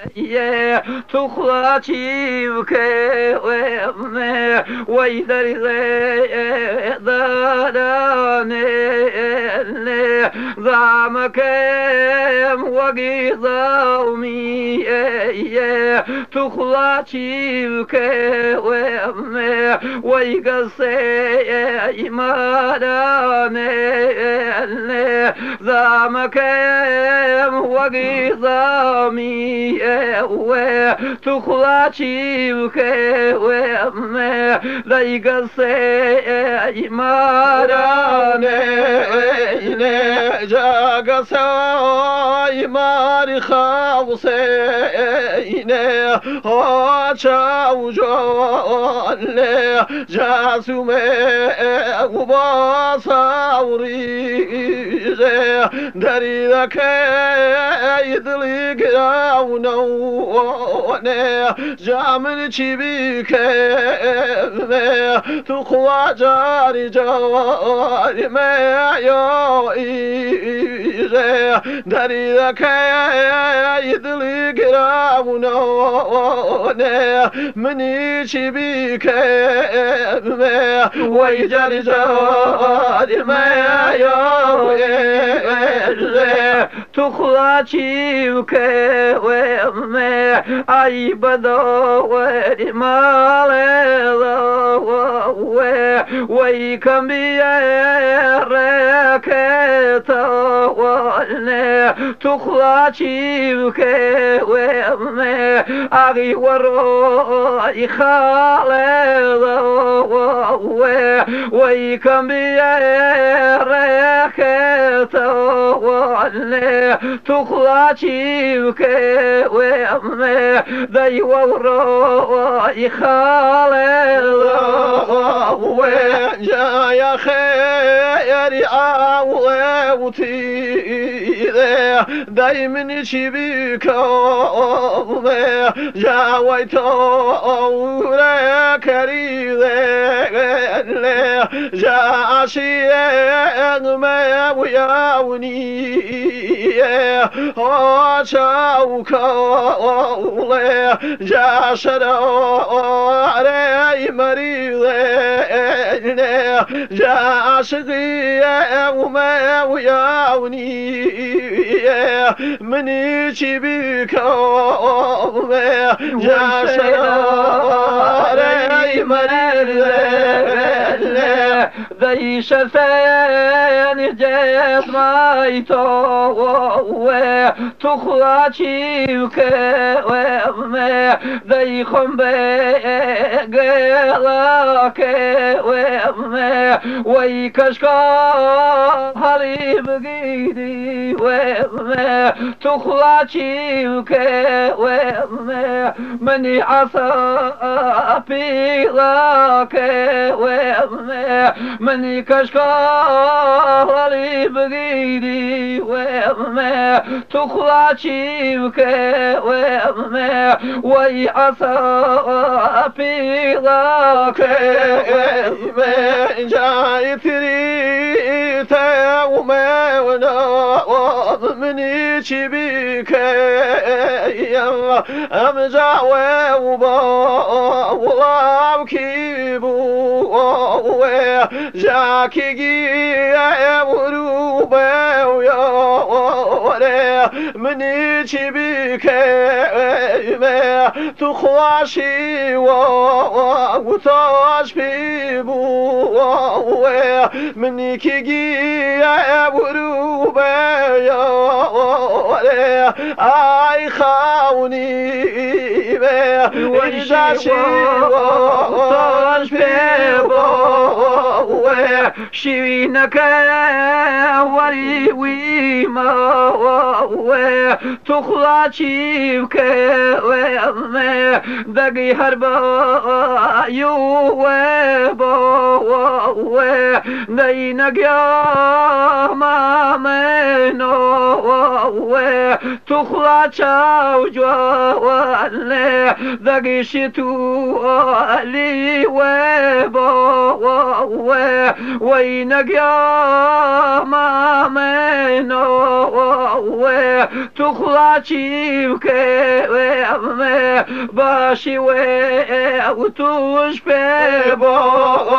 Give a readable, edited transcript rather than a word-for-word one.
تخلاتي بكوامي ويدري ضراني ضامكم وقيضومي تخلاتي بكوامي ويقصي مداني ضامكم وقيضومي تخلاتي بكوامي ليقصي مداني جاقصي ماري خوصيني هاتشاو جولي جاسومي وباصاوري دريدك يدلي قراونوني جامل تشبيك تقوى جاري جاري ما يوئي دريدك يدلي قراونوني مني تشبيك ويجاري جاري ما يوئي تخلاتي وكوامي أي بدور مالي ويكم بيارك تولني تخلاتي وكوامي أغي وروي خالي ويكم بيارك تولني تخلاتي وكوامي ذي وروي خالي يا خير عاوتي دايما شبيك يا ويتو كريم يا شيخ ما وياوني شوك يا شراري مريض يا شقي وما وياوني مني شبيك يا شراري مريض ذي شفين جيت مايتو تخلاتي وكوامي ذي خنبيق وامي ويكشكا هريب قيدي وامي تخلاتي وكوامي مني عصابي لك وامي مني كشكا هريب قيدي وامي تخلاتي وكوامي ويعصابي لك جاي تريد وما وناض مني شبيك أمجع وبا والله كيبو جاكي جي وروبا ويا مني شبيك تخواشي وتاش بيبو مني كيجي وروبا اي خاوني وجاشي وتاش بيبو شينك وري ويما تخلاتي وكوامي دقي هربا يوبا نينك يا ما منو تخلا چاو جوانه دقیشی تو علی و با وینک یا منو تخلا چیو که باشی و توش به با